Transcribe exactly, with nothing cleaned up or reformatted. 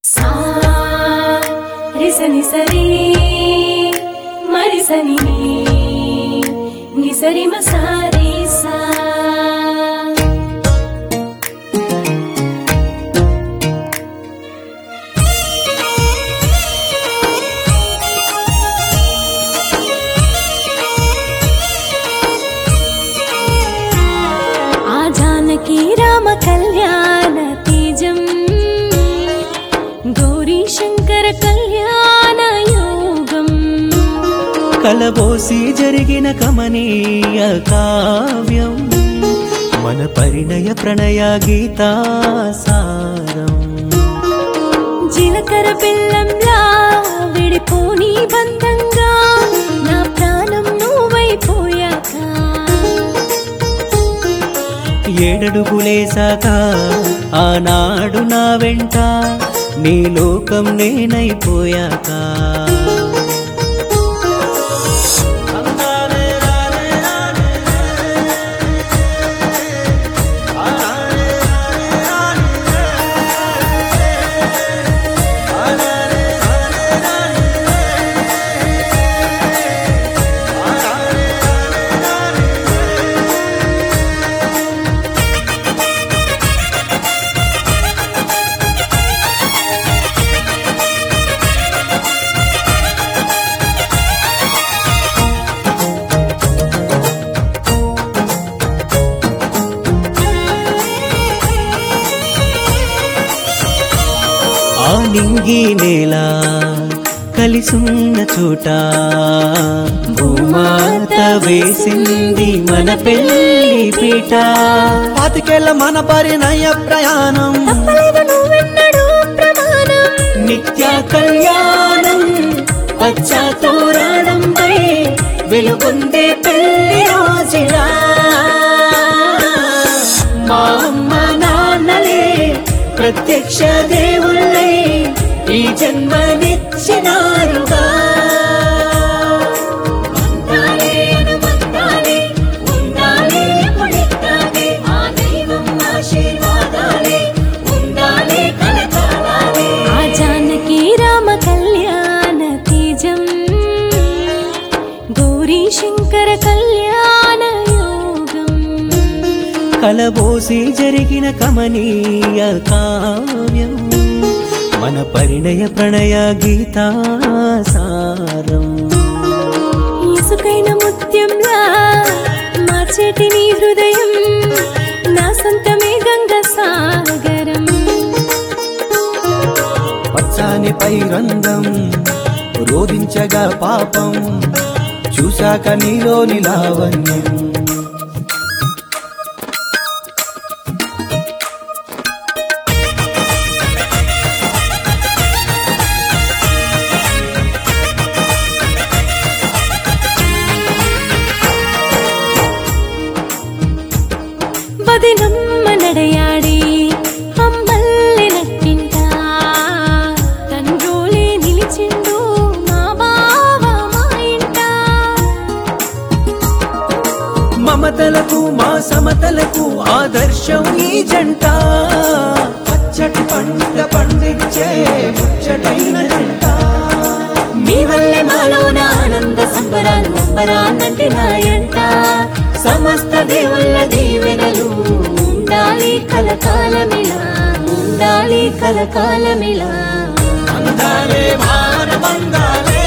सा रिसनि सरी मरिसनि निसरि मसारे सा आ जानकी राम कल्याण तेजम गौरी शंकर कल्याण योगम కలబోసి జరిగిన కమనీయ కావ్యం మన పరిణయ ప్రణయ గీతా సారం జీలకర్ర బెల్లంలా విడిపోని బంధంగా నా ప్రాణం నువ్వైపోయాక ఏడడుగులేసాక ఆనాడు నా వెంట నీ లోకం నేనైపోయాక ఆ నింగి నేల కలిసున్న చోట భూమాత వేసింది మన పెళ్లి పీట పాతికేళ్ల మన పరిణయ ప్రయాణం తప్పలేదు నువ్వెన్నడూ ప్రమాణం నిత్య కళ్యాణం పచ్చతోరణంపై వెలుగొందే పెళ్లి రోజులా మా అమ్మ నాన్నలే ప్రత్యక్ష దేవుళ్ళై ఈ జన్మనిచ్చినారుగా ఉండాలి అనుబంధాలే ఉండాలి ఎప్పుడిట్టాగే ఆ దైవం ఆశీర్వాదాలే ఉండాలి కలకాలాలే ఆ జానకి రామ కళ్యాణ తేజం గౌరీ శంకర కళ్యాణ యోగం కలబోసి జరిగిన కమనీయ కావ్యం మన పరిణయ ప్రణయ గీతా సారం ఇసుకైన ముత్యంలా మార్చేటి నీ హృదయం నా సొంతమే గంగ సాగరం పచ్చాని పై రంగం రోధించగా పాపం చూశాక నీలోని లావణ్యం బదినమ్మ నడయాడి అమ్మల్లి నట్టింట తండ్రోలే నిలిచిండు మా బావ మా ఇంట మమతలకు మా సమతలకు ఆదర్శం ఈ జంట పచ్చటి పంట పండించే ముచ్చటైన జంట మీ వల్లే మాలోన ఆనంద సంబరాలు అంబరాన్నంటి నాయంట సమస్త దేవుళ్ళ దీవెనలు ఉండాలి కలకాలమిలా ఉండాలి కలకాలమిలా అందాలే భారమందాలే